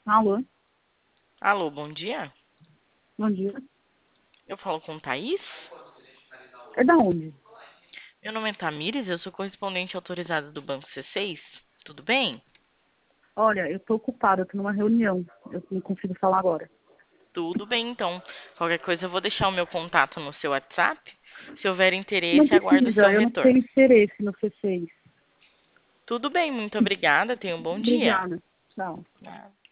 Alô, Alô, bom dia. bom dia. Eu falo com Thaís. É da onde? Meu nome é Tamires, eu sou correspondente autorizada do Banco C6. Tudo bem? Olha, eu tô ocupada, eu tô numa reunião. Eu não consigo falar agora. Tudo bem, então. Qualquer coisa eu vou deixar o meu contato no seu WhatsApp. Se houver Não interesse, aguardo o precisa, seu eu não retorno. tenho interesse no C6. Tudo bem, muito obrigada. Tenha um bom dia. Obrigada. Tchau. Nada.